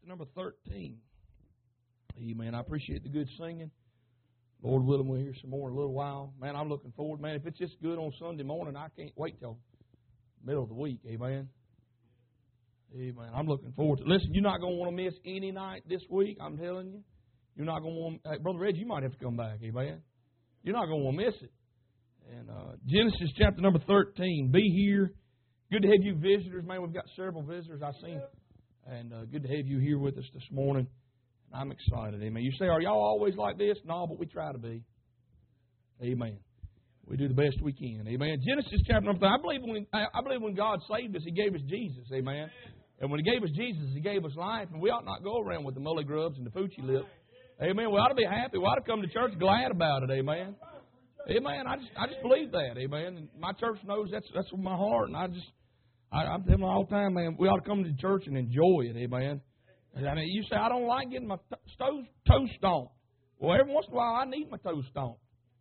number 13. Amen. I appreciate the good singing. Lord willing, we'll hear some more in a little while. Man, I'm looking forward. Man, if it's just good on Sunday morning, I can't wait till middle of the week. Amen. Amen. I'm looking forward to it. Listen, you're not going to want to miss any night this week. I'm telling you. You're not going to want... Hey, Brother Reggie, you might have to come back. Amen. You're not going to want to miss it. And Genesis chapter number 13. Be here. Good to have you visitors. Man, we've got several visitors I've seen. And good to have you here with us this morning. And I'm excited. Amen. You say, are y'all always like this? No, but we try to be. Amen. We do the best we can. Amen. Genesis chapter number 13. I believe when God saved us, He gave us Jesus. Amen. And when He gave us Jesus, He gave us life. And we ought not go around with the mully grubs and the poochie lip. Amen. We ought to be happy. We ought to come to church glad about it. Amen. Amen. I just believe that. Amen. And my church knows that's with my heart. And I'm telling them all the time, man, we ought to come to church and enjoy it. Amen. And I mean, you say, I don't like getting my toes stomped. Well, every once in a while, I need my toes stomped.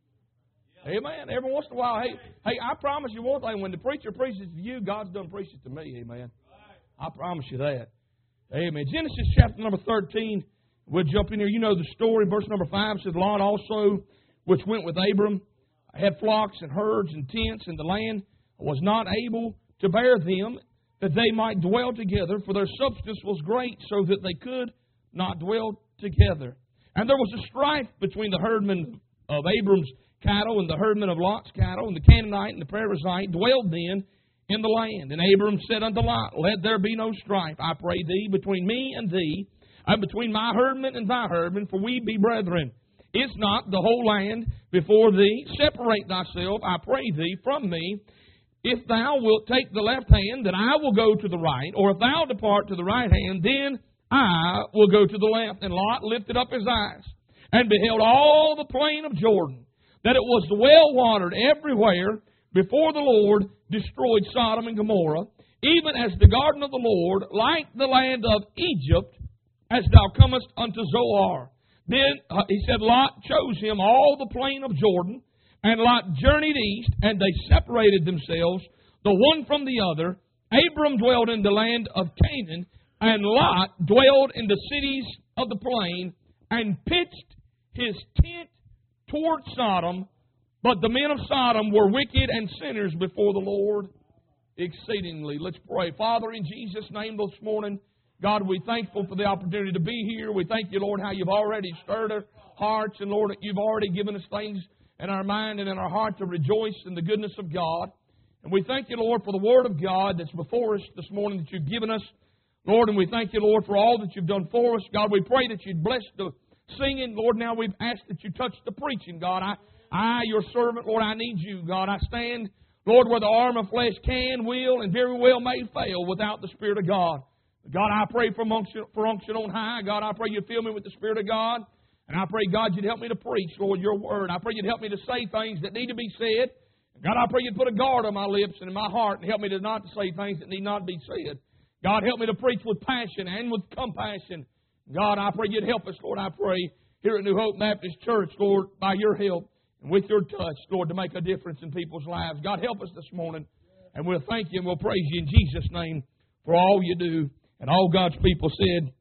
Amen. Every once in a while, hey, I promise you one thing. When the preacher preaches to you, God's done preaching to me. Amen. I promise you that. Amen. Genesis chapter number 13. We'll jump in here. You know the story. Verse number 5 says, Lot also, which went with Abram, had flocks and herds and tents, and the land was not able to bear them, that they might dwell together, for their substance was great, so that they could not dwell together. And there was a strife between the herdmen of Abram's cattle and the herdmen of Lot's cattle, and the Canaanite and the Perizzite dwelled then in the land. And Abram said unto Lot, Let there be no strife, I pray thee, between me and thee, and between my herdmen and thy herdmen, for we be brethren. Is not the whole land before thee? Separate thyself, I pray thee, from me. If thou wilt take the left hand, then I will go to the right. Or if thou depart to the right hand, then I will go to the left. And Lot lifted up his eyes, and beheld all the plain of Jordan, that it was well watered everywhere, before the Lord destroyed Sodom and Gomorrah, even as the garden of the Lord, like the land of Egypt, as thou comest unto Zoar. Then, he said, Lot chose him all the plain of Jordan, and Lot journeyed east, and they separated themselves, the one from the other. Abram dwelled in the land of Canaan, and Lot dwelled in the cities of the plain, and pitched his tent toward Sodom. But the men of Sodom were wicked and sinners before the Lord exceedingly. Let's pray. Father, in Jesus' name this morning, God, we're thankful for the opportunity to be here. We thank you, Lord, how you've already stirred our hearts. And, Lord, you've already given us things in our mind and in our heart to rejoice in the goodness of God. And we thank you, Lord, for the Word of God that's before us this morning that you've given us. Lord, and we thank you, Lord, for all that you've done for us. God, we pray that you'd bless the singing. Lord, now we've asked that you touch the preaching. God, I, your servant, Lord, I need you. God, I stand, Lord, where the arm of flesh can, will, and very well may fail without the Spirit of God. God, I pray for unction on high. God, I pray you'd fill me with the Spirit of God. And I pray, God, you'd help me to preach, Lord, your word. I pray you'd help me to say things that need to be said. God, I pray you'd put a guard on my lips and in my heart and help me to not say things that need not be said. God, help me to preach with passion and with compassion. God, I pray you'd help us, Lord, I pray, here at New Hope Baptist Church, Lord, by your help and with your touch, Lord, to make a difference in people's lives. God, help us this morning, and we'll thank you and we'll praise you in Jesus' name for all you do. And all God's people said,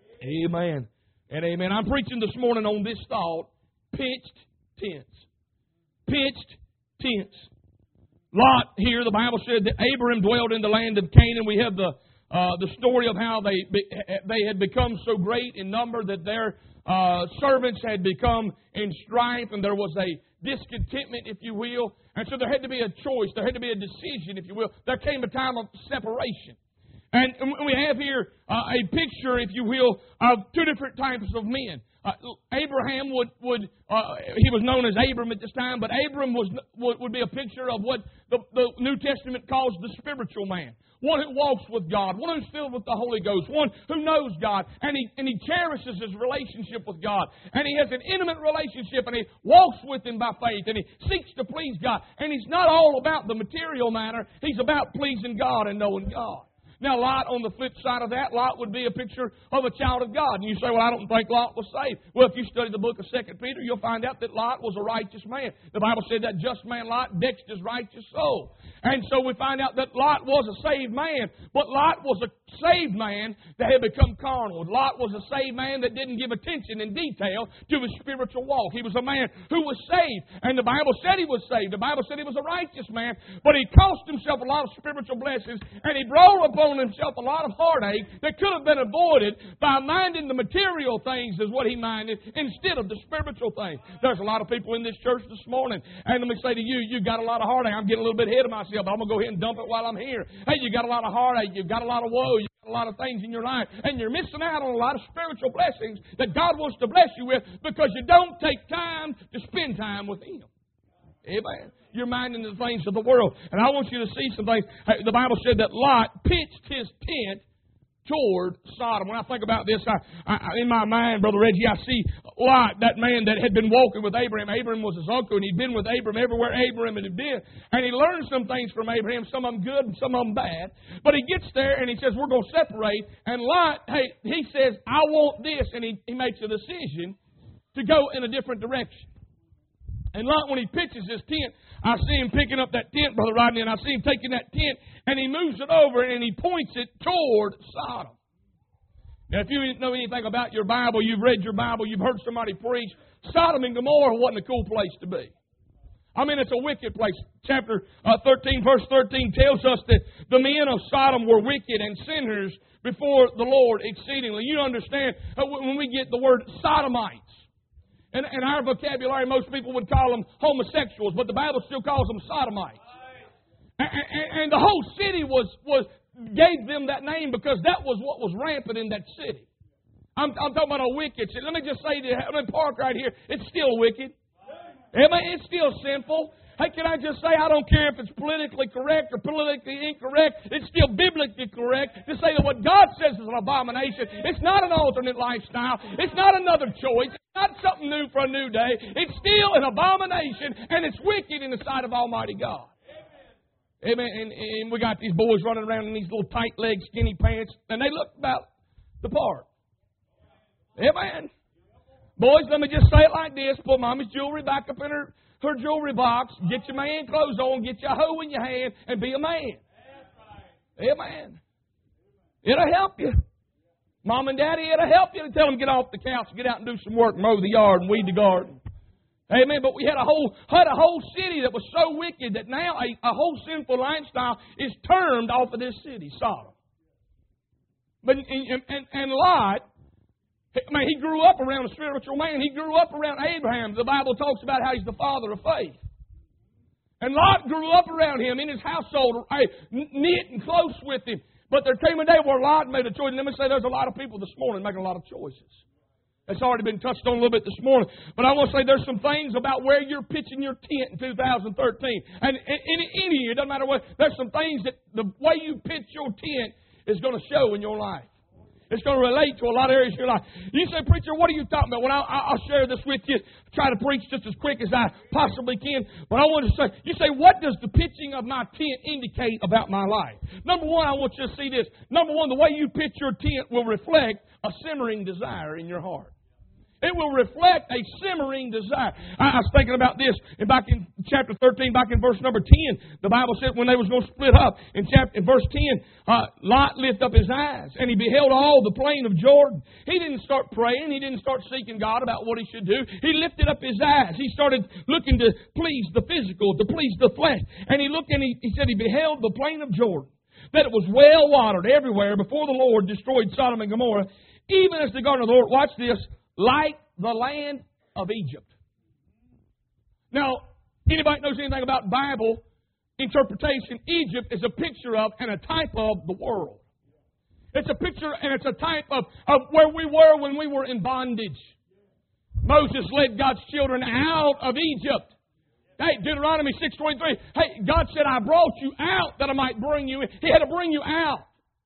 Amen and amen. I'm preaching this morning on this thought, pitched tents. Pitched tents. Lot here, the Bible said that Abraham dwelled in the land of Canaan. We have the story of how they had become so great in number that their servants had become in strife, and there was a discontentment, if you will. And so there had to be a choice. There had to be a decision, if you will. There came a time of separation. And we have here a picture, if you will, of two different types of men. Abraham he was known as Abram at this time, but Abram would be a picture of what the New Testament calls the spiritual man. One who walks with God, one who's filled with the Holy Ghost, one who knows God, and he cherishes his relationship with God. And he has an intimate relationship, and he walks with Him by faith, and he seeks to please God. And he's not all about the material matter. He's about pleasing God and knowing God. Now, Lot, on the flip side of that, Lot would be a picture of a child of God. And you say, well, I don't think Lot was saved. Well, if you study the book of 2 Peter, you'll find out that Lot was a righteous man. The Bible said that just man Lot vexed his righteous soul. And so we find out that Lot was a saved man, but Lot was a saved man that had become carnal. Lot was a saved man that didn't give attention in detail to his spiritual walk. He was a man who was saved, and the Bible said he was saved. The Bible said he was a righteous man, but he cost himself a lot of spiritual blessings, and he brought upon himself a lot of heartache that could have been avoided by minding the material things is what he minded instead of the spiritual things. There's a lot of people in this church this morning, and let me say to you, you've got a lot of heartache. I'm getting a little bit ahead of myself, but I'm going to go ahead and dump it while I'm here. Hey, you got a lot of heartache. You've got a lot of woe. You've got a lot of things in your life, and you're missing out on a lot of spiritual blessings that God wants to bless you with because you don't take time to spend time with Him. Amen. You're minding the things of the world. And I want you to see some things. The Bible said that Lot pitched his tent toward Sodom. When I think about this, in my mind, Brother Reggie, I see Lot, that man that had been walking with Abraham. Abraham was his uncle, and he'd been with Abraham everywhere Abraham had been. And he learned some things from Abraham, some of them good and some of them bad. But he gets there, and he says, we're going to separate. And Lot, he says, I want this, and he makes a decision to go in a different direction. And Lot, when he pitches his tent, I see him picking up that tent, Brother Rodney, and I see him taking that tent, and he moves it over, and he points it toward Sodom. Now, if you didn't know anything about your Bible, you've read your Bible, you've heard somebody preach, Sodom and Gomorrah wasn't a cool place to be. I mean, it's a wicked place. Chapter 13, verse 13 tells us that the men of Sodom were wicked and sinners before the Lord exceedingly. You understand, when we get the word sodomites, in our vocabulary, most people would call them homosexuals, but the Bible still calls them sodomites. And the whole city gave them that name because that was what was rampant in that city. I'm talking about a wicked city. Let me just say to Park right here, it's still wicked. It's still sinful. Hey, can I just say, I don't care if it's politically correct or politically incorrect. It's still biblically correct to say that what God says is an abomination. It's not an alternate lifestyle. It's not another choice. It's not something new for a new day. It's still an abomination, and it's wicked in the sight of Almighty God. Amen. And we got these boys running around in these little tight leg, skinny pants, and they look about the part. Amen. Boys, let me just say it like this. Put Mommy's jewelry back up in her jewelry box, get your man clothes on, get your hoe in your hand, and be a man. Amen. It'll help you. Mom and Daddy, it'll help you to tell them get off the couch, get out and do some work, mow the yard and weed the garden. Amen. But we had a whole city that was so wicked that now a whole sinful lifestyle is turned off of this city, Sodom. But and Lot, man, he grew up around a spiritual man. He grew up around Abraham. The Bible talks about how he's the father of faith. And Lot grew up around him in his household, knit and close with him. But there came a day where Lot made a choice. And let me say, there's a lot of people this morning making a lot of choices. That's already been touched on a little bit this morning. But I want to say there's some things about where you're pitching your tent in 2013. And any year, it doesn't matter what, there's some things that the way you pitch your tent is going to show in your life. It's going to relate to a lot of areas of your life. You say, preacher, what are you talking about? Well, I'll share this with you. Try to preach just as quick as I possibly can. But I want to say, you say, what does the pitching of my tent indicate about my life? Number one, I want you to see this. Number one, the way you pitch your tent will reflect a simmering desire in your heart. It will reflect a simmering desire. I was thinking about this back in chapter 13, back in verse number 10. The Bible said when they was going to split up, in verse 10, Lot lifted up his eyes, and he beheld all the plain of Jordan. He didn't start praying. He didn't start seeking God about what he should do. He lifted up his eyes. He started looking to please the physical, to please the flesh. And he looked and he said he beheld the plain of Jordan, that it was well watered everywhere before the Lord destroyed Sodom and Gomorrah, even as the garden of the Lord. Watch this. Like the land of Egypt. Now, anybody knows anything about Bible interpretation, Egypt is a picture of and a type of the world. It's a picture and it's a type of where we were when we were in bondage. Moses led God's children out of Egypt. Hey, Deuteronomy 6:23. Hey, God said, I brought you out that I might bring you in. He had to bring you out.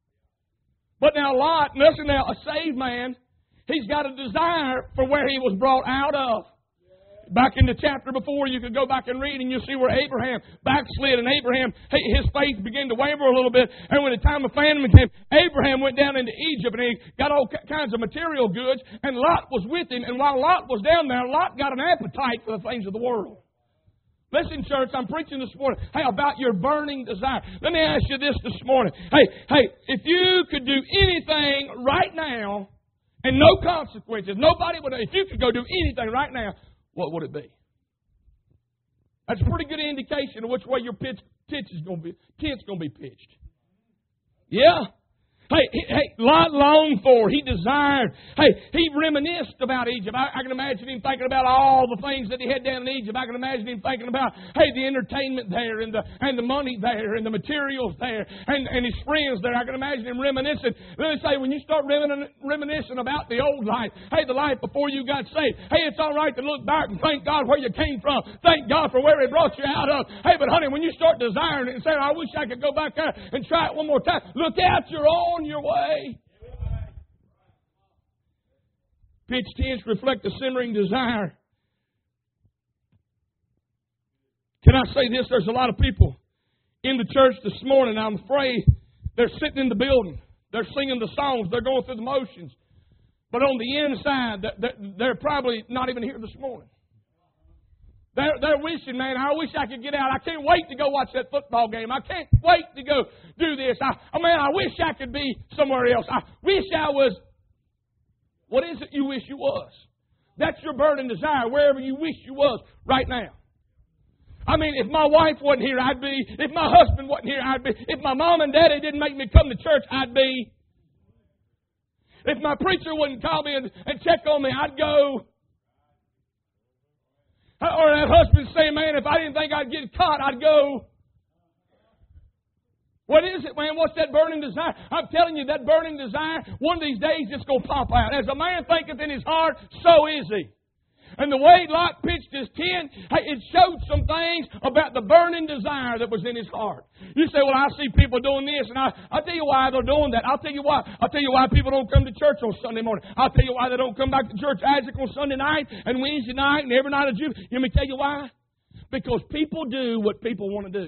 But now Lot, listen now, a saved man, he's got a desire for where he was brought out of. Back in the chapter before, you could go back and read, and you'll see where Abraham backslid, and Abraham, his faith began to waver a little bit. And when the time of famine came, Abraham went down into Egypt, and he got all kinds of material goods, and Lot was with him. And while Lot was down there, Lot got an appetite for the things of the world. Listen, church, I'm preaching this morning, about your burning desire. Let me ask you this morning. If you could do anything right now, and no consequences, nobody would, if you could go do anything right now, what would it be? That's a pretty good indication of which way your tent's going to be pitched. Yeah. Lot longed for, he desired. He reminisced about Egypt. I can imagine him thinking about all the things that he had down in Egypt. I can imagine him thinking about, the entertainment there, and the money there, and the materials there, and his friends there. I can imagine him reminiscing. Let me say, when you start reminiscing about the old life, the life before you got saved, it's all right to look back and thank God where you came from. Thank God for where He brought you out of. But honey, when you start desiring it and saying, I wish I could go back there and try it one more time, look out, you're on your way. Pitched tents reflect a simmering desire. Can I say this? There's a lot of people in the church this morning, I'm afraid they're sitting in the building. They're singing the songs. They're going through the motions. But on the inside, they're probably not even here this morning. They're wishing, man, I wish I could get out. I can't wait to go watch that football game. I can't wait to go do this. I wish I could be somewhere else. I wish I was. What is it you wish you was? That's your burning desire, wherever you wish you was right now. If my wife wasn't here, I'd be. If my husband wasn't here, I'd be. If my mom and daddy didn't make me come to church, I'd be. If my preacher wouldn't call me and check on me, I'd go. Or that husband saying, man, if I didn't think I'd get caught, I'd go. What is it, man? What's that burning desire? I'm telling you, that burning desire, one of these days it's going to pop out. As a man thinketh in his heart, so is he. And the way Lot pitched his tent, it showed some things about the burning desire that was in his heart. You say, well, I see people doing this, and I'll tell you why they're doing that. I'll tell you why. I'll tell you why people don't come to church on Sunday morning. I'll tell you why they don't come back to church Isaac on Sunday night and Wednesday night and every night of June. Let me tell you why. Because people do what people want to do.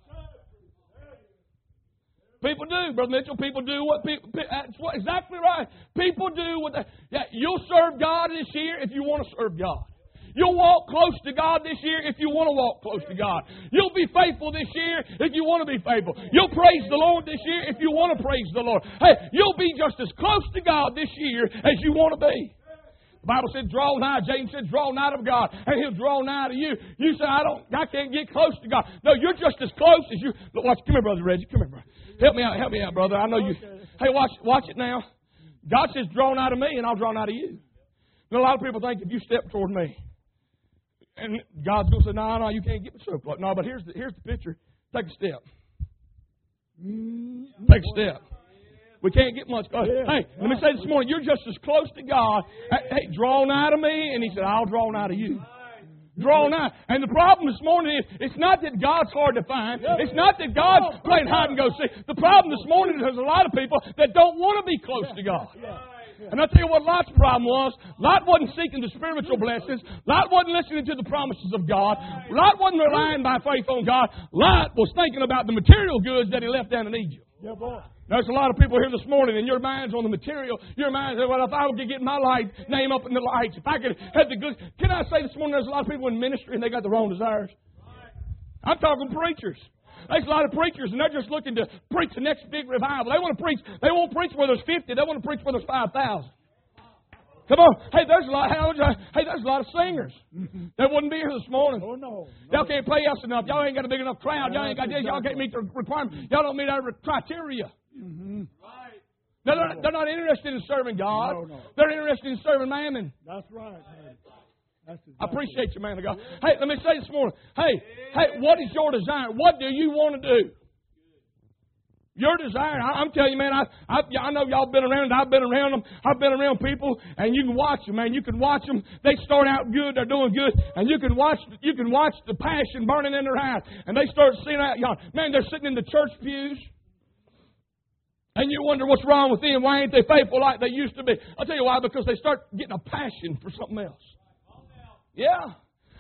People do, Brother Mitchell. People do what people. That's exactly right. People do what. You'll serve God this year if you want to serve God. You'll walk close to God this year if you want to walk close to God. You'll be faithful this year if you want to be faithful. You'll praise the Lord this year if you want to praise the Lord. You'll be just as close to God this year as you want to be. The Bible said, draw nigh. James said, draw nigh to God, and He'll draw nigh to you. You say, I can't get close to God. No, you're just as close as you. Look, watch. Come here, Brother Reggie. Come here, brother. Help me out, brother. I know you. Hey, watch it now. God says, draw nigh to me, and I'll draw nigh to you. And a lot of people think if you step toward me, and God's going to say, no, you can't get me so close. No, but here's the picture. Take a step. Take a step. We can't get much closer. Hey, let me say this morning, you're just as close to God. Hey, draw nigh to me, and He said, I'll draw nigh to you. Draw nigh. And the problem this morning is, it's not that God's hard to find. It's not that God's playing hide and go seek. The problem this morning is there's a lot of people that don't want to be close to God. And I'll tell you what Lot's problem was. Lot wasn't seeking the spiritual blessings. Lot wasn't listening to the promises of God. Lot wasn't relying by faith on God. Lot was thinking about the material goods that he left down in Egypt. Yeah, boy. There's a lot of people here this morning, and your mind's on the material. Your mind's, well, if I could get my name up in the lights, if I could have the goods. Can I say this morning, there's a lot of people in ministry, and they got the wrong desires. I'm talking preachers. There's a lot of preachers, and they're just looking to preach the next big revival. They want to preach. They won't preach where there's 50. They want to preach where there's 5,000. Come on. Hey, there's a lot of singers that wouldn't be here this morning. Oh, no. Y'all can't play us enough. Y'all ain't got a big enough crowd. Y'all ain't got this. Y'all can't meet the requirements. Y'all don't meet our criteria. Mm-hmm. Right. They're not interested in serving God. No. They're interested in serving mammon. That's right. Exactly. I appreciate you, man of God. Hey, let me say this morning. Hey, what is your desire? What do you want to do? Your desire. I'm telling you, man, I know y'all been around. I've been around them. I've been around people, and you can watch them, man. You can watch them. They start out good. They're doing good. And you can watch the passion burning in their eyes. And they start seeing out, y'all. Man, they're sitting in the church pews. And you wonder what's wrong with them. Why ain't they faithful like they used to be? I'll tell you why. Because they start getting a passion for something else. Yeah.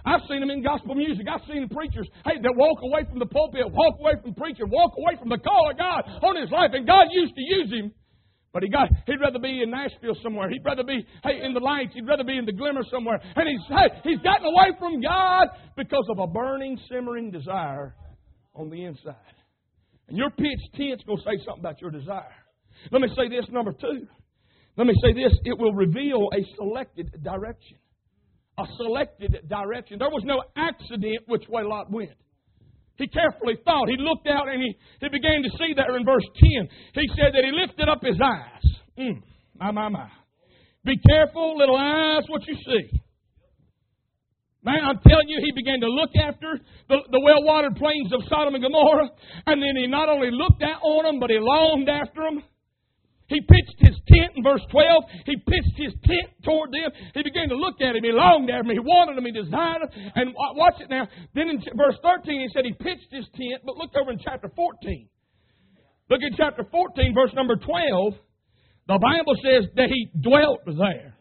I've seen them in gospel music. I've seen preachers, hey, that walk away from the pulpit, walk away from preaching, walk away from the call of God on his life. And God used to use him. But he'd rather be in Nashville somewhere. He'd rather be, in the lights. He'd rather be in the glimmer somewhere. And he's gotten away from God because of a burning, simmering desire on the inside. And your pitched tent's going to say something about your desire. Let me say this, number 2. Let me say this. It will reveal a selected direction. A selected direction. There was no accident which way Lot went. He carefully thought. He looked out and he began to see there in verse 10. He said that he lifted up his eyes. My. Be careful, little eyes, what you see. Man, I'm telling you, he began to look after the well-watered plains of Sodom and Gomorrah. And then he not only looked on them, but he longed after them. He pitched his tent in verse 12. He pitched his tent toward them. He began to look at him. He longed after him. He wanted him. He desired him. And watch it now. Then in verse 13, he said he pitched his tent. But look over in chapter 14. Look at chapter 14, verse number 12. The Bible says that he dwelt there.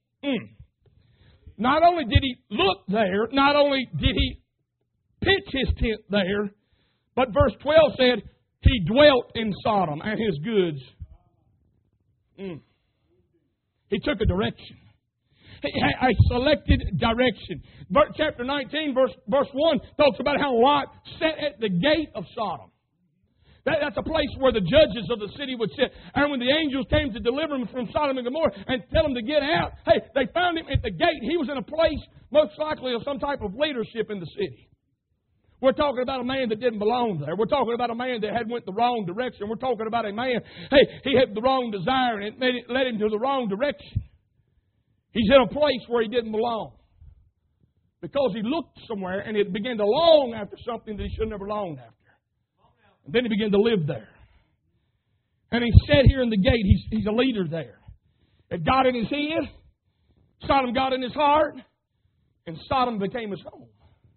Not only did he look there, not only did he pitch his tent there, but verse 12 said he dwelt in Sodom and his goods. He took a direction. A selected direction. Chapter 19, verse 1 talks about how Lot sat at the gate of Sodom. That's a place where the judges of the city would sit. And when the angels came to deliver him from Sodom and Gomorrah and tell him to get out, they found him at the gate. He was in a place, most likely, of some type of leadership in the city. We're talking about a man that didn't belong there. We're talking about a man that had went the wrong direction. We're talking about a man, he had the wrong desire and it led him to the wrong direction. He's in a place where he didn't belong. Because he looked somewhere and he began to long after something that he should have never longed after. And then he began to live there. And he sat here in the gate. He's a leader there. It got in his head. Sodom got in his heart. And Sodom became his home.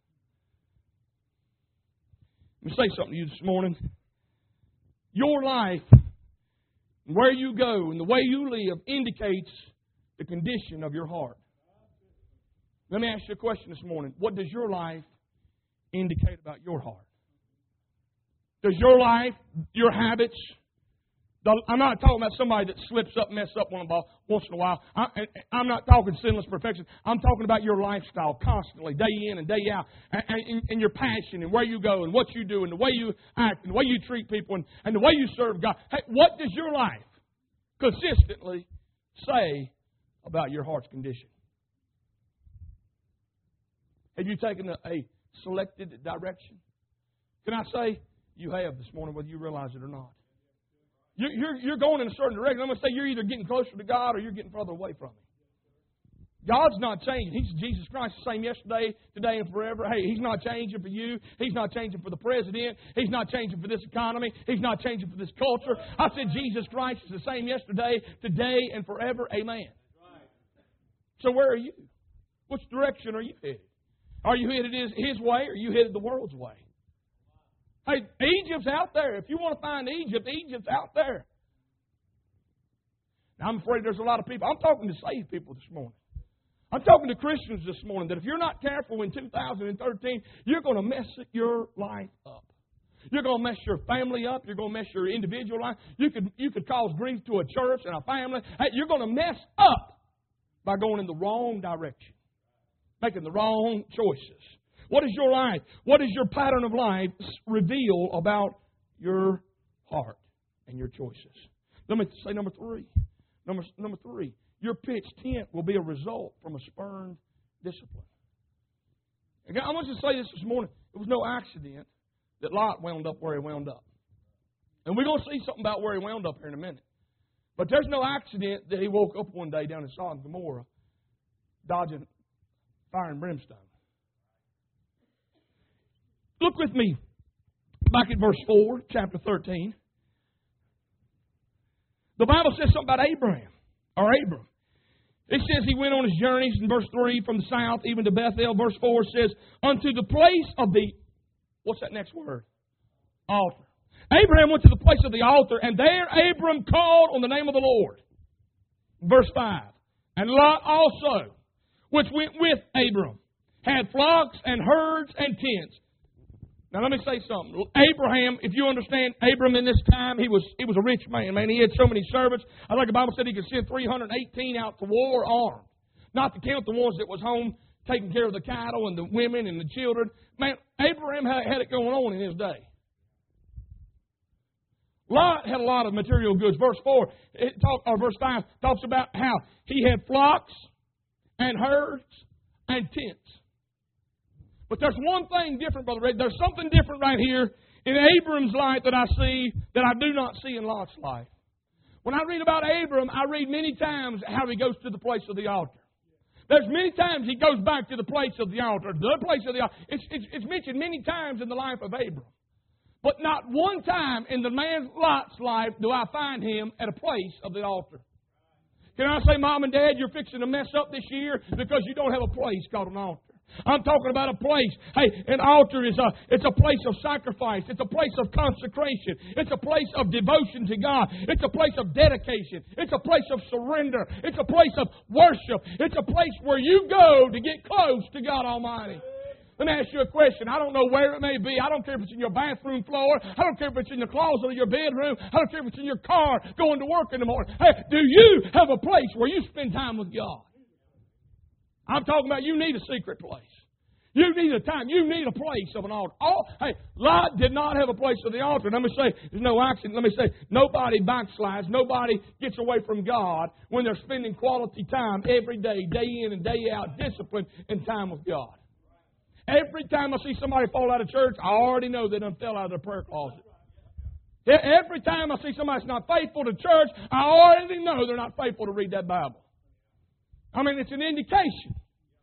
Let me say something to you this morning. Your life, where you go, and the way you live indicates the condition of your heart. Let me ask you a question this morning. What does your life indicate about your heart? Does your life, your habits... I'm not talking about somebody that slips up and messes up once in a while. I'm not talking sinless perfection. I'm talking about your lifestyle constantly, day in and day out, and your passion and where you go and what you do and the way you act and the way you treat people and the way you serve God. Hey, what does your life consistently say about your heart's condition? Have you taken a selected direction? Can I say you have this morning, whether you realize it or not? You're going in a certain direction. I'm going to say you're either getting closer to God or you're getting further away from Him. God's not changing. He's Jesus Christ, the same yesterday, today, and forever. Hey, He's not changing for you. He's not changing for the president. He's not changing for this economy. He's not changing for this culture. I said Jesus Christ is the same yesterday, today, and forever. Amen. So where are you? Which direction are you headed? Are you headed His way or are you headed the world's way? Hey, Egypt's out there. If you want to find Egypt, Egypt's out there. Now, I'm afraid there's a lot of people. I'm talking to saved people this morning. I'm talking to Christians this morning that if you're not careful in 2013, you're going to mess your life up. You're going to mess your family up. You're going to mess your individual life. You could cause grief to a church and a family. Hey, you're going to mess up by going in the wrong direction, making the wrong choices. What is your life? What does your pattern of life reveal about your heart and your choices? Let me say number 3. Number 3. Your pitched tent will be a result from a spurned discipline. Again, I want you to say this morning. It was no accident that Lot wound up where he wound up. And we're going to see something about where he wound up here in a minute. But there's no accident that he woke up one day down in Sodom and Gomorrah dodging fire and brimstone. Look with me back at verse 4, chapter 13. The Bible says something about Abram. It says he went on his journeys in verse 3 from the south even to Bethel. Verse 4 says, unto the place of the, what's that next word? Altar. Abraham went to the place of the altar, and there Abram called on the name of the Lord. Verse 5. And Lot also, which went with Abram, had flocks and herds and tents. Now let me say something. Abraham, if you understand, Abram in this time, he was a rich man. Man, he had so many servants. I think the Bible said he could send 318 out to war armed. Not to count the ones that was home taking care of the cattle and the women and the children. Man, Abraham had it going on in his day. Lot had a lot of material goods. Verse 5 talks about how he had flocks and herds and tents. But there's one thing different, Brother Red. There's something different right here in Abram's life that I see that I do not see in Lot's life. When I read about Abram, I read many times how he goes to the place of the altar. There's many times he goes back to the place of the altar. The place of the altar. It's mentioned many times in the life of Abram. But not one time in the man Lot's life do I find him at a place of the altar. Can I say, Mom and Dad, you're fixing to mess up this year because you don't have a place called an altar. I'm talking about a place. Hey, an altar is it's a place of sacrifice. It's a place of consecration. It's a place of devotion to God. It's a place of dedication. It's a place of surrender. It's a place of worship. It's a place where you go to get close to God Almighty. Let me ask you a question. I don't know where it may be. I don't care if it's in your bathroom floor. I don't care if it's in the closet of your bedroom. I don't care if it's in your car going to work in the morning. Hey, do you have a place where you spend time with God? I'm talking about you need a secret place. You need a time. You need a place of an altar. Hey, Lot did not have a place of the altar. Let me say, there's no accident. Let me say, nobody backslides. Nobody gets away from God when they're spending quality time every day, day in and day out, discipline and time with God. Every time I see somebody fall out of church, I already know they done fell out of their prayer closet. Every time I see somebody that's not faithful to church, I already know they're not faithful to read that Bible. I mean, it's an indication.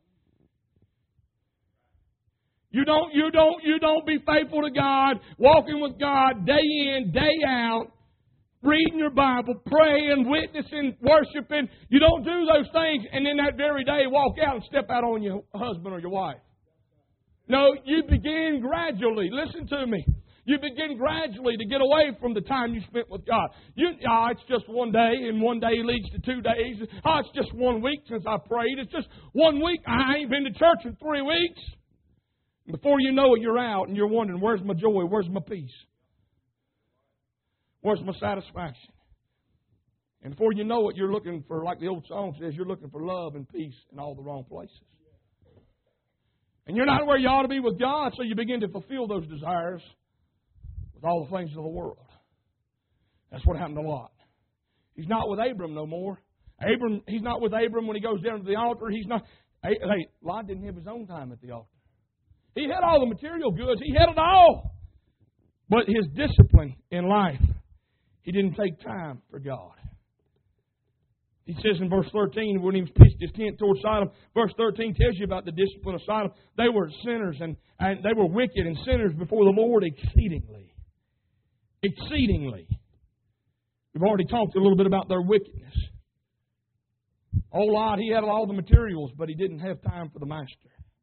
You don't be faithful to God, walking with God day in, day out, reading your Bible, praying, witnessing, worshiping. You don't do those things and then that very day walk out and step out on your husband or your wife. No, you begin gradually. Listen to me. You begin gradually to get away from the time you spent with God. It's just one day, and one day leads to 2 days. It's just 1 week since I prayed. It's just 1 week. I ain't been to church in 3 weeks. Before you know it, you're out, and you're wondering, where's my joy? Where's my peace? Where's my satisfaction? And before you know it, you're looking for, like the old song says, you're looking for love and peace in all the wrong places. And you're not where you ought to be with God, so you begin to fulfill those desires with all the things of the world. That's what happened to Lot. He's not with Abram no more. He's not with Abram when he goes down to the altar. He's not. Hey, Lot didn't have his own time at the altar. He had all the material goods. He had it all. But his discipline in life, he didn't take time for God. He says in verse 13, when he pitched his tent towards Sodom, verse 13 tells you about the discipline of Sodom. They were sinners and they were wicked and sinners before the Lord exceedingly. Exceedingly. We've already talked a little bit about their wickedness. Old Lot, he had all the materials, but he didn't have time for the master.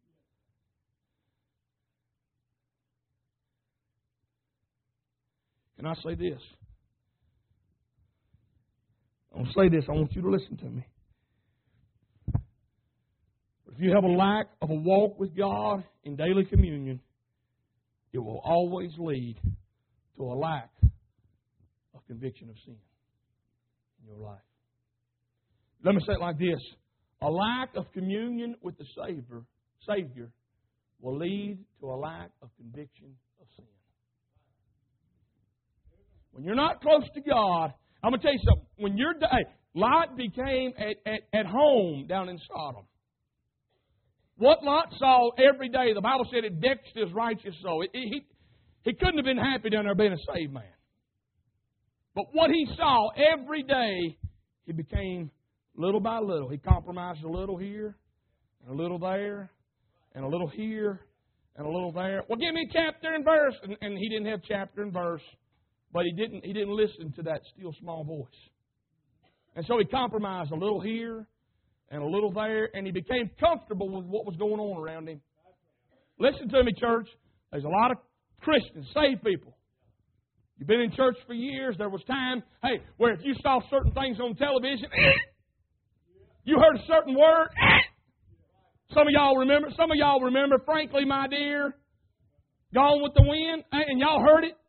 Can I say this? I want to say this. I want you to listen to me. If you have a lack of a walk with God in daily communion, it will always lead to a lack of conviction of sin in your life. Let me say it like this. A lack of communion with the Savior will lead to a lack of conviction of sin. When you're not close to God, I'm going to tell you something. When Lot became at home down in Sodom. What Lot saw every day, the Bible said it vexed his righteous soul. He couldn't have been happy down there being a saved man. But what he saw every day, he became little by little. He compromised a little here, and a little there, and a little here, and a little there. Well, give me chapter and verse. And he didn't have chapter and verse. But he didn't listen to that still small voice. And so he compromised a little here and a little there, and he became comfortable with what was going on around him. Listen to me, church. There's a lot of Christians, saved people. You've been in church for years. There was time, where if you saw certain things on television, you heard a certain word, Some of y'all remember, Frankly, My Dear, Gone with the Wind, and y'all heard it.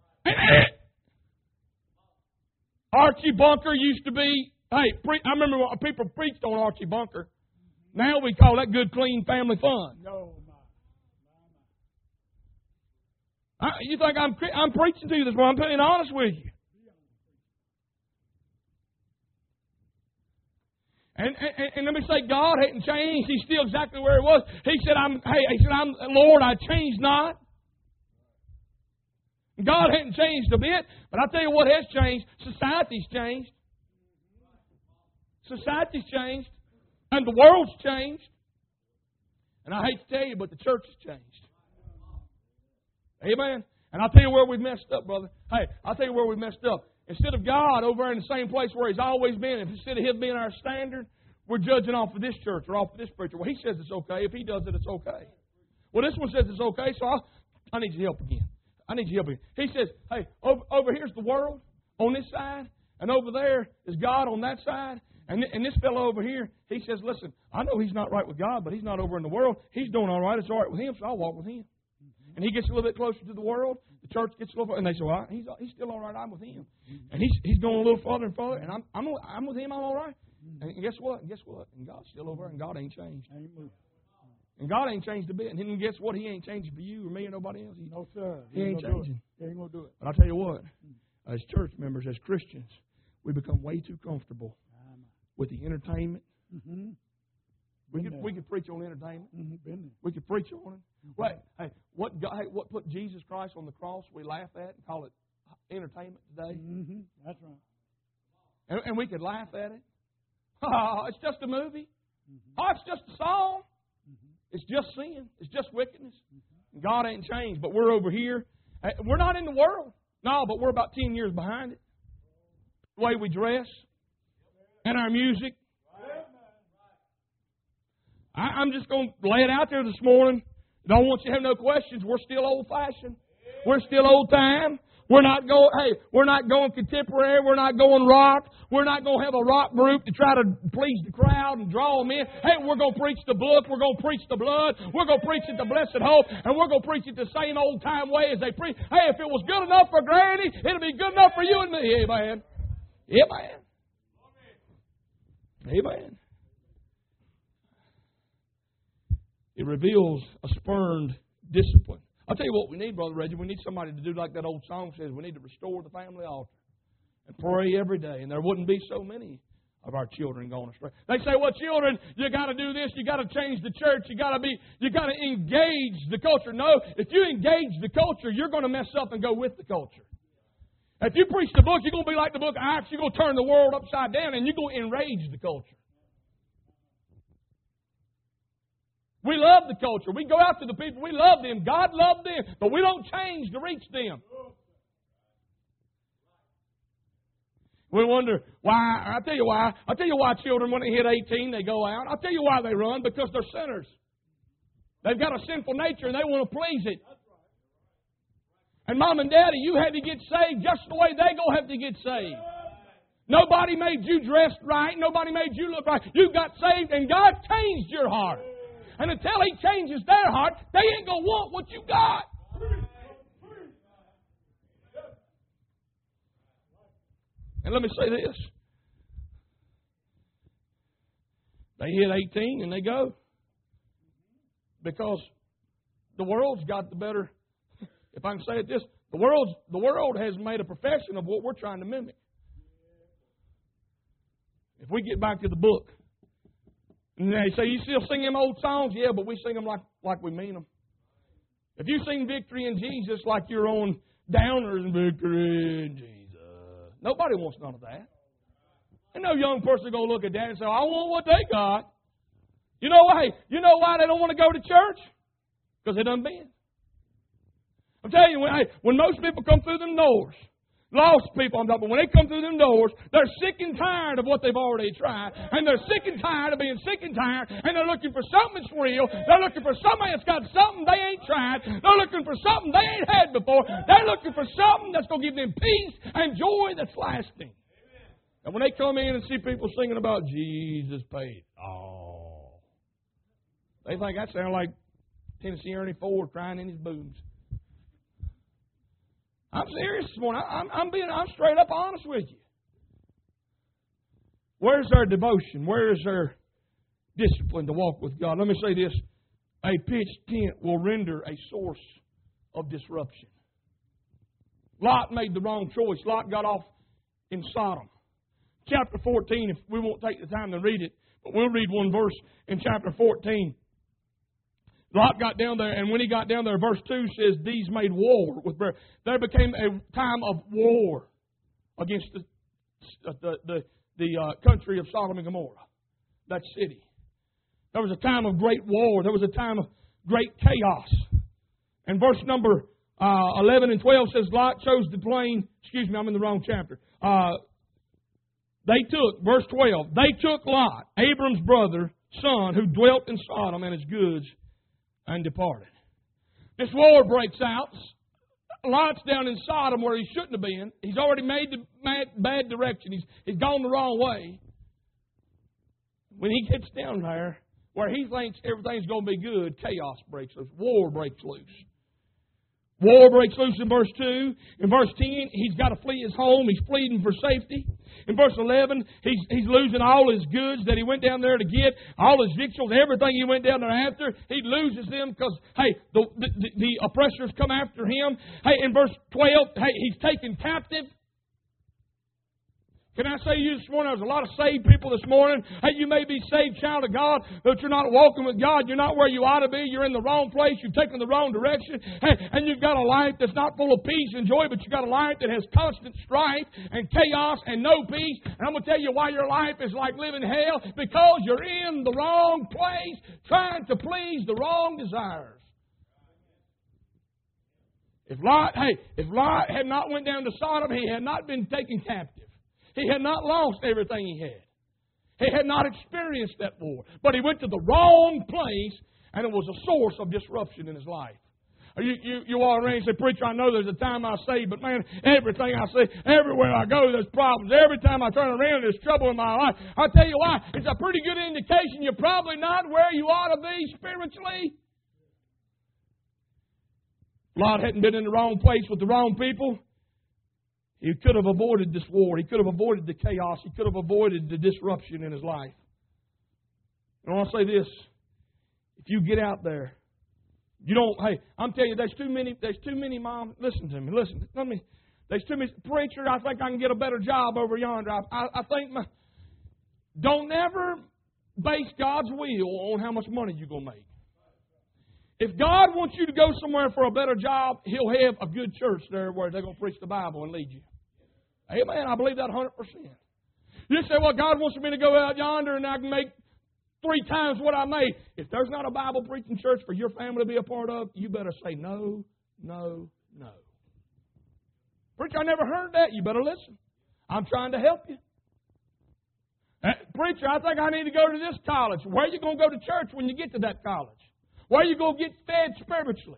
Archie Bunker used to be, I remember when people preached on Archie Bunker. Now we call that good, clean family fun. No, you think I'm preaching to you this morning? I'm being honest with you. And let me say, God hadn't changed. He's still exactly where He was. He said, Lord, I changed not. God hadn't changed a bit, but I tell you what has changed. Society's changed. Society's changed. And the world's changed. And I hate to tell you, but the church has changed. Amen. And I'll tell you where we've messed up, brother. Hey, I'll tell you where we've messed up. Instead of God over in the same place where He's always been, instead of Him being our standard, we're judging off of this church or off of this preacher. Well, he says it's okay. If he does it, it's okay. Well, this one says it's okay, so I need your help again. I need your help again. He says, hey, over here's the world on this side, and over there is God on that side. And this fellow over here, he says, listen, I know he's not right with God, but he's not over in the world. He's doing all right. It's all right with him, so I'll walk with him. And he gets a little bit closer to the world. The church gets a little, and they say, well, he's still all right. I'm with him. And he's going a little farther and farther, and I'm with him. I'm all right. And guess what? And God's still over, and God ain't changed. And God ain't changed a bit. And then guess what? He ain't changing for you or me or nobody else. No, sir. He ain't changing. He ain't going to do it. But I'll tell you what, as church members, as Christians, we become way too comfortable with the entertainment. Mm-hmm. We could preach on entertainment. Mm-hmm. We could preach on it. Wait, hey, what put Jesus Christ on the cross we laugh at and call it entertainment today? Mm-hmm. That's right. And we could laugh at it. Oh, it's just a movie. Mm-hmm. Oh, it's just a song. Mm-hmm. It's just sin. It's just wickedness. Mm-hmm. God ain't changed, but we're over here. We're not in the world. No, but we're about 10 years behind it. The way we dress and our music. I'm just going to lay it out there this morning. Don't want you to have no questions. We're still old-fashioned. We're still old-time. We're not going contemporary. We're not going rock. We're not going to have a rock group to try to please the crowd and draw them in. Hey, we're going to preach the book. We're going to preach the blood. We're going to preach it the blessed hope. And we're going to preach it the same old-time way as they preach. Hey, if it was good enough for Granny, it'll be good enough for you and me. Amen. Amen. Amen. It reveals a spurned discipline. I'll tell you what we need, Brother Reggie. We need somebody to do like that old song says. We need to restore the family altar and pray every day. And there wouldn't be so many of our children going astray. They say, well, children, you got to do this. You got to change the church. You got to engage the culture. No, if you engage the culture, you're going to mess up and go with the culture. If you preach the book, you're going to be like the book of Acts. You're going to turn the world upside down and you're going to enrage the culture. We love the culture. We go out to the people. We love them. God loved them. But we don't change to reach them. We wonder why. I'll tell you why. I'll tell you why children, when they hit 18, they go out. I'll tell you why they run. Because they're sinners. They've got a sinful nature and they want to please it. And Mom and Daddy, you had to get saved just the way they go have to get saved. Nobody made you dressed right. Nobody made you look right. You got saved and God changed your heart. And until He changes their heart, they ain't going to want what you got. And let me say this. They hit 18 and they go. Because the world's got the better, if I can say it this, the world has made a profession of what we're trying to mimic. If we get back to the book, and they say, you still sing them old songs? Yeah, but we sing them like we mean them. If you sing Victory in Jesus like you're on Downers and Victory in Jesus, nobody wants none of that. And no young person going to look at that and say, I want what they got. You know why? You know why they don't want to go to church? Because they done been. I'm telling you, when most people come through them doors, lost people, I'm talking, when they come through them doors, they're sick and tired of what they've already tried. And they're sick and tired of being sick and tired. And they're looking for something that's real. They're looking for somebody that's got something they ain't tried. They're looking for something they ain't had before. They're looking for something that's going to give them peace and joy that's lasting. And when they come in and see people singing about Jesus paid, They think that sounds like Tennessee Ernie Ford crying in his boots. I'm serious this morning. I'm straight up honest with you. Where's their devotion? Where is their discipline to walk with God? Let me say this. A pitched tent will render a source of disruption. Lot made the wrong choice. Lot got off in Sodom. Chapter 14, if we won't take the time to read it, but we'll read one verse in chapter 14. Lot got down there, and when he got down there, verse 2 says, these made war with prayer. There became a time of war against the country of Sodom and Gomorrah, that city. There was a time of great war. There was a time of great chaos. And verse number 11 and 12 says, Lot chose the plain. Excuse me, I'm in the wrong chapter. Verse 12, they took Lot, Abram's brother, son, who dwelt in Sodom, and his goods, and departed. This war breaks out. Lot's down in Sodom where he shouldn't have been. He's already made the bad direction. He's gone the wrong way. When he gets down there, where he thinks everything's going to be good, chaos breaks loose. War breaks loose. War breaks loose in verse 2. In verse 10, he's got to flee his home. He's pleading for safety. In verse 11, he's losing all his goods that he went down there to get, all his victuals, everything he went down there after. He loses them because, hey, the oppressors come after him. Hey, in verse 12, hey, he's taken captive. Can I say to you this morning, there's a lot of saved people this morning. Hey, you may be saved, child of God, but you're not walking with God. You're not where you ought to be. You're in the wrong place. You've taken the wrong direction. Hey, and you've got a life that's not full of peace and joy, but you've got a life that has constant strife and chaos and no peace. And I'm going to tell you why your life is like living hell, because you're in the wrong place trying to please the wrong desires. If Lot had not went down to Sodom, he had not been taken captive. He had not lost everything he had. He had not experienced that war. But he went to the wrong place, and it was a source of disruption in his life. You walk around and say, preacher, I know there's a time I say, but man, everything I say, everywhere I go, there's problems. Every time I turn around, there's trouble in my life. I'll tell you why. It's a pretty good indication you're probably not where you ought to be spiritually. Lot hadn't been in the wrong place with the wrong people. He could have avoided this war. He could have avoided the chaos. He could have avoided the disruption in his life. And I want to say this. If you get out there, you don't, hey, I'm telling you, there's too many moms. Listen to me. There's too many. Preacher, I think I can get a better job over yonder. I think don't never base God's will on how much money you're going to make. If God wants you to go somewhere for a better job, He'll have a good church there where they're going to preach the Bible and lead you. Amen. I believe that 100%. You say, well, God wants me to go out yonder and I can make 3 times what I made. If there's not a Bible preaching church for your family to be a part of, you better say no, no, no. Preacher, I never heard that. You better listen. I'm trying to help you. Preacher, I think I need to go to this college. Where are you going to go to church when you get to that college? Where are you going to get fed spiritually?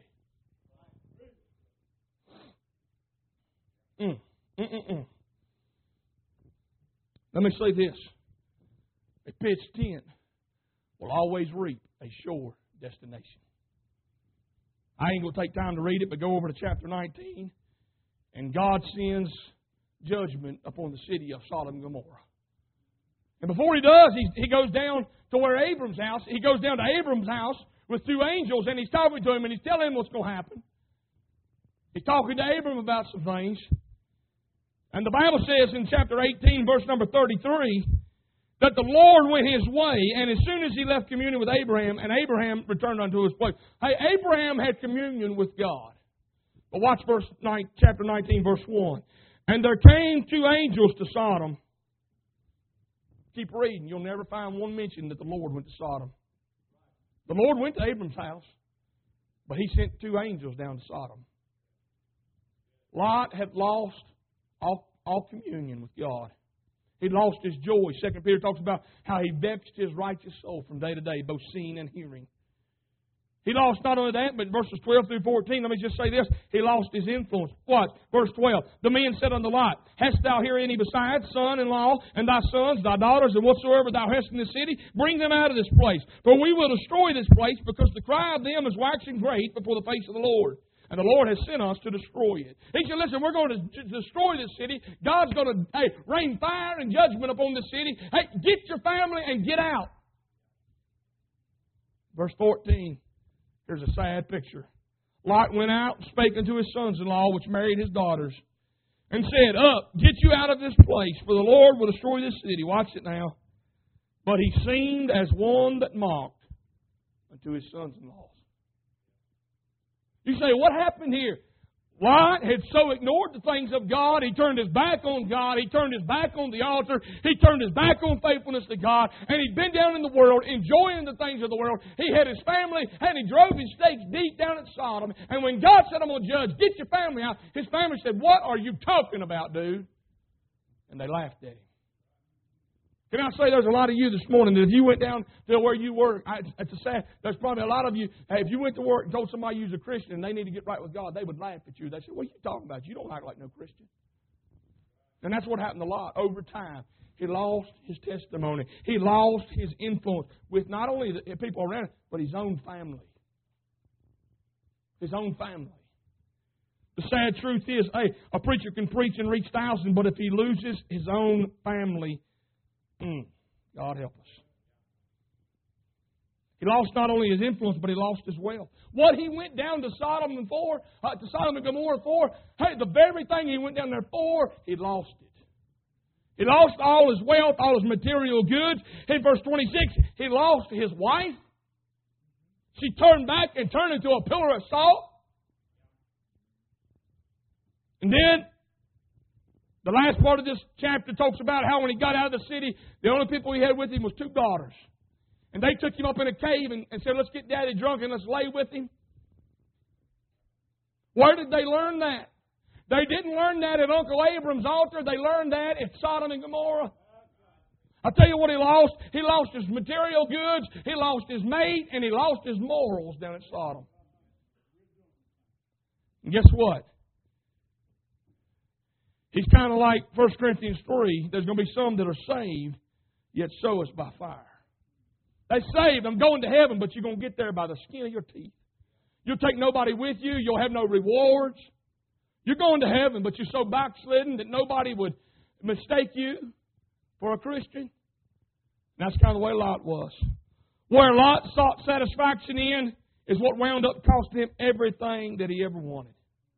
Let me say this. A pitched tent will always reap a sure destination. I ain't going to take time to read it, but go over to chapter 19. And God sends judgment upon the city of Sodom and Gomorrah. And before He does, he goes down to where Abram's house. He goes down to Abram's house with 2 angels, and he's talking to him, and he's telling him what's going to happen. He's talking to Abram about some things. And the Bible says in chapter 18, verse number 33, that the Lord went His way, and as soon as He left communion with Abraham, and Abraham returned unto his place. Hey, Abraham had communion with God. But watch chapter 19, verse 1. And there came 2 angels to Sodom. Keep reading. You'll never find one mention that the Lord went to Sodom. The Lord went to Abram's house, but He sent 2 angels down to Sodom. Lot had lost all communion with God. He'd lost his joy. 2 Peter talks about how he vexed his righteous soul from day to day, both seeing and hearing. He lost not only that, but verses 12 through 14, let me just say this, he lost his influence. What? Verse 12, the men said unto Lot, hast thou here any besides son-in-law, and thy sons, thy daughters, and whatsoever thou hast in the city? Bring them out of this place, for we will destroy this place, because the cry of them is waxing great before the face of the Lord. And the Lord has sent us to destroy it. He said, listen, we're going to destroy this city. God's going to rain fire and judgment upon this city. Hey, get your family and get out. Verse 14. Here's a sad picture. Lot went out and spake unto his sons-in-law, which married his daughters, and said, up, get you out of this place, for the Lord will destroy this city. Watch it now. But he seemed as one that mocked unto his sons-in-laws. You say, what happened here? Lot had so ignored the things of God, he turned his back on God, he turned his back on the altar, he turned his back on faithfulness to God, and he'd been down in the world, enjoying the things of the world. He had his family, and he drove his stakes deep down at Sodom. And when God said, I'm going to judge, get your family out, his family said, what are you talking about, dude? And they laughed at him. Can I say there's a lot of you this morning that if you went down to where you were, it's a sad, there's probably a lot of you, hey, if you went to work and told somebody you was a Christian and they need to get right with God, they would laugh at you. They said, what are you talking about? You don't act like no Christian. And that's what happened a lot over time. He lost his testimony. He lost his influence with not only the people around him, but his own family. His own family. The sad truth is, hey, a preacher can preach and reach thousands, but if he loses his own family, God help us. He lost not only his influence, but he lost his wealth. What he went down to Sodom and Gomorrah for, hey, the very thing he went down there for, he lost it. He lost all his wealth, all his material goods. In verse 26, he lost his wife. She turned back and turned into a pillar of salt. And then the last part of this chapter talks about how when he got out of the city, the only people he had with him was 2 daughters. And they took him up in a cave and said, let's get Daddy drunk and let's lay with him. Where did they learn that? They didn't learn that at Uncle Abram's altar. They learned that at Sodom and Gomorrah. I'll tell you what he lost. He lost his material goods, he lost his mate, and he lost his morals down at Sodom. And guess what? He's kind of like 1 Corinthians 3. There's going to be some that are saved, yet so is by fire. They saved, I'm going to heaven, but you're going to get there by the skin of your teeth. You'll take nobody with you. You'll have no rewards. You're going to heaven, but you're so backslidden that nobody would mistake you for a Christian. And that's kind of the way Lot was. Where Lot sought satisfaction in is what wound up costing him everything that he ever wanted.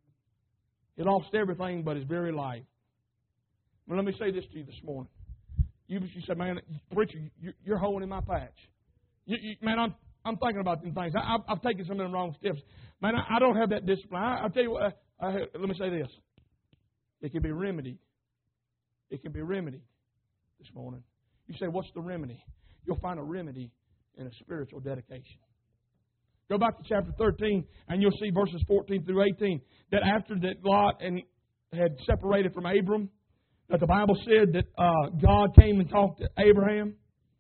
He lost everything but his very life. Well, let me say this to you this morning. You say, man, preacher, you're holding my patch. Man, I'm thinking about them things. I've taken some of them wrong steps. Man, I don't have that discipline. I'll tell you what, let me say this. It can be remedied. It can be remedied this morning. You say, what's the remedy? You'll find a remedy in a spiritual dedication. Go back to chapter 13, and you'll see verses 14 through 18, that after that Lot had separated from Abram, that the Bible said that God came and talked to Abraham.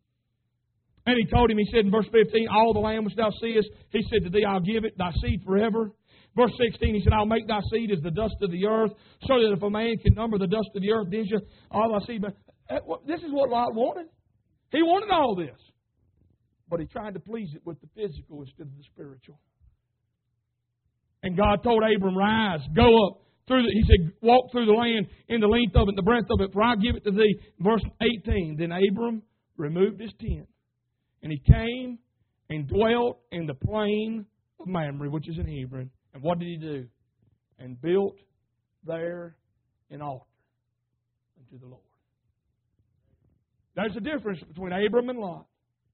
And he told him, he said in verse 15, all the land which thou seest, he said to thee, I'll give it thy seed forever. Verse 16, he said, I'll make thy seed as the dust of the earth, so that if a man can number the dust of the earth, then shall all thy seed. This is what Lot wanted. He wanted all this. But he tried to please it with the physical instead of the spiritual. And God told Abram, rise, go up. He said, walk through the land in the length of it, the breadth of it, for I give it to thee. Verse 18, then Abram removed his tent, and he came and dwelt in the plain of Mamre, which is in Hebron. And what did he do? And built there an altar unto the Lord. There's a difference between Abram and Lot.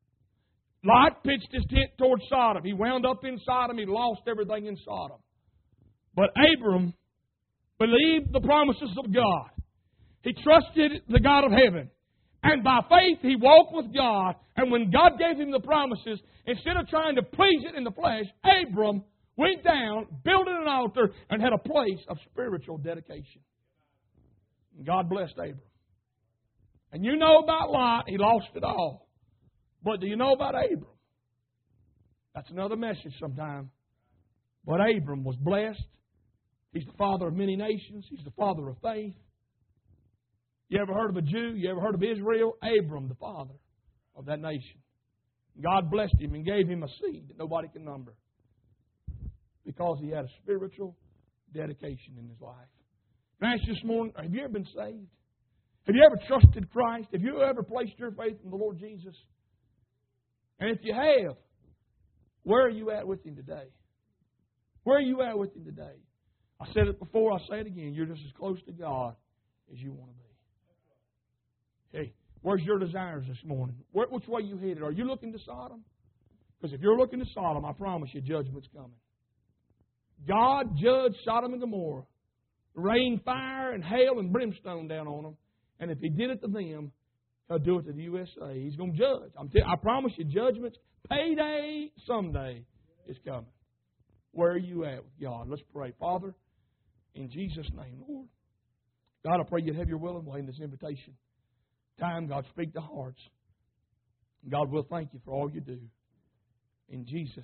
Lot pitched his tent towards Sodom. He wound up in Sodom. He lost everything in Sodom. But Abram believed the promises of God. He trusted the God of heaven. And by faith, he walked with God. And when God gave him the promises, instead of trying to please it in the flesh, Abram went down, built an altar, and had a place of spiritual dedication. And God blessed Abram. And you know about Lot, he lost it all. But do you know about Abram? That's another message sometime. But Abram was blessed. He's the father of many nations. He's the father of faith. You ever heard of a Jew? You ever heard of Israel? Abram, the father of that nation. God blessed him and gave him a seed that nobody can number because he had a spiritual dedication in his life. Can I ask you this morning, have you ever been saved? Have you ever trusted Christ? Have you ever placed your faith in the Lord Jesus? And if you have, where are you at with Him today? Where are you at with Him today? I said it before, I'll say it again. You're just as close to God as you want to be. Hey, where's your desires this morning? Which way you headed? Are you looking to Sodom? Because if you're looking to Sodom, I promise you judgment's coming. God judged Sodom and Gomorrah. Rained fire and hail and brimstone down on them. And if He did it to them, He'll do it to the USA. He's going to judge. I promise you, judgment's payday someday is coming. Where are you at with God? Let's pray. Father, in Jesus' name, Lord, God, I pray You'd have Your will and way in this invitation. Time, God, speak to hearts. God, we'll thank You for all You do. In Jesus'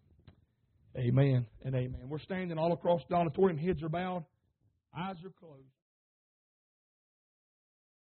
name, amen and amen. We're standing all across the auditorium. Heads are bowed. Eyes are closed.